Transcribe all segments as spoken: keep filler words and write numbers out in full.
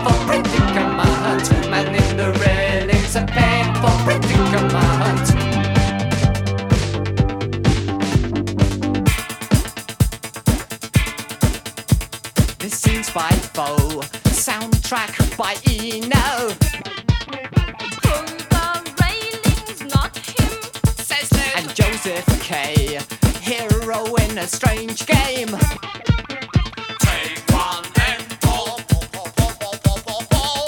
painful predicament. Man in the railing's a painful predicament. This scene's by Foe, soundtrack by Eno. Pull the railings, not him, says Lou. And Joseph K, hero in a strange game. Take one and pull, pull, pull, pull, pull, pull, pull, pull.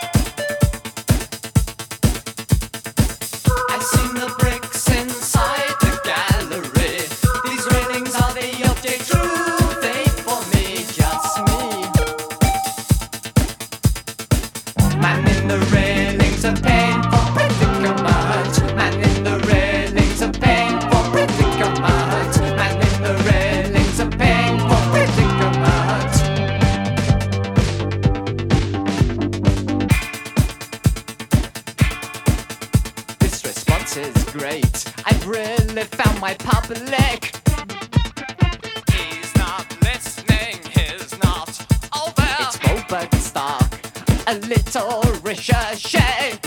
I've seen the bricks inside the gallery. These railings are the object true fate for me, just me. Man in the railings, a painful predicament. Man in the railings, a painful predicament. Man in the railings, a painful predicament. This response is great. I've really found my public. He's not listening, he's not over. It's Robert Stark, a little ricochet.